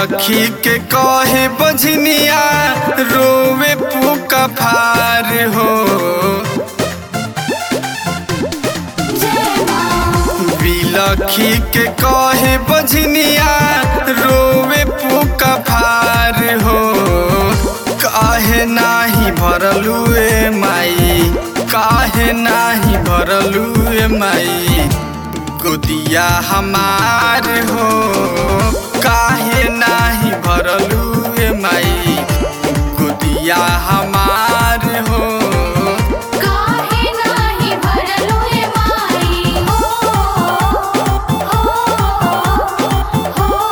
बिलखी के कहे बजनिया रोवे पुका फार हो। बिलखी के कहे बजनिया रोवे पुका फार हो। काहे नाही भरलू ए माई, काहे नाही भरलू ए माई गोदिया हमार हो। काहे नाही भरलू ए माई गोदिया हमार हो। काहे नाही भरलू ए माई हो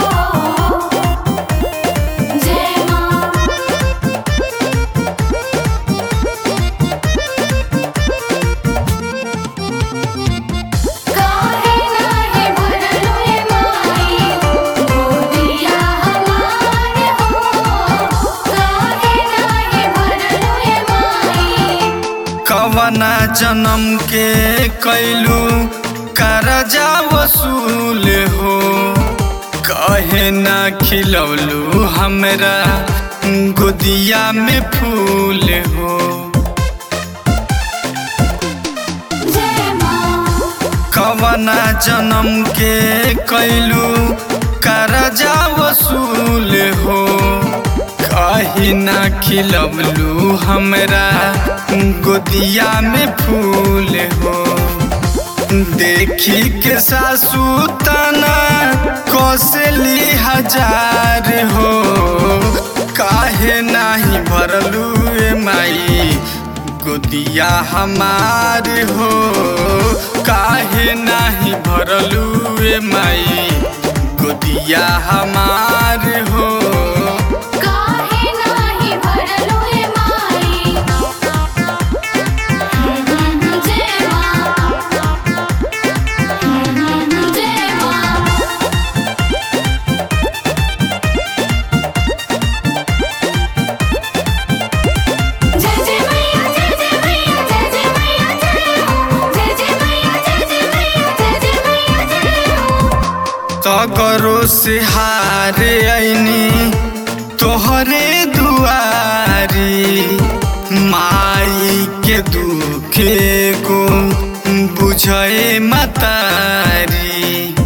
जय मां। काहे नाही भरलू ए माई गोदिया हमार हो। काहे नाही भरलू ए माई। कवना जन्म के कैलू करजा वसूल हो। कहे ना खिलौलू हमरा गोदिया में फूल हो। जय मां। कवना जन्म के कैलू करजा वसूल हो। कहीं ना खिलौलू हमरा गोदिया में फूल हो। देखी के सासू तना कौशली हजार हो। काहे नाही भरलू ए माई गोदिया हमार हो। काहे नाही भरलू ए माई गोदिया हमार हो। काहे नाही भरलू ए माई जय मां जय मां। जय जय मैया जय जय मैया जय जय मैया जय हो। जय जय मैया जय जय मैया जय जय मैया जय हो। तगरो से हारे ऐनी तोहरे दुआरी। माई के दुखे को बुझे मतारी।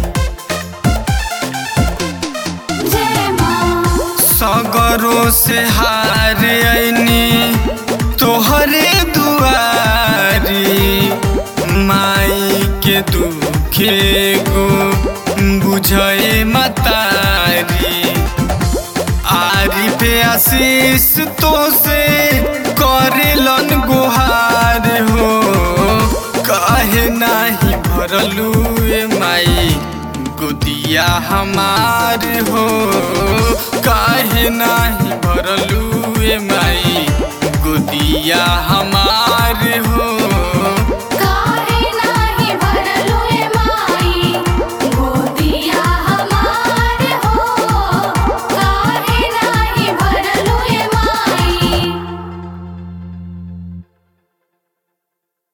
जय मां। सगरो से हारे ऐनी तोहरे दुआरी। माई के दुखे को बुझे मतारी। आरी पे आशीष तो से करेलन गुहार हो। काहे नाही भरलू ए माई गोदिया हमार हो। काहे नाही भरलू ए माई गोदिया हमार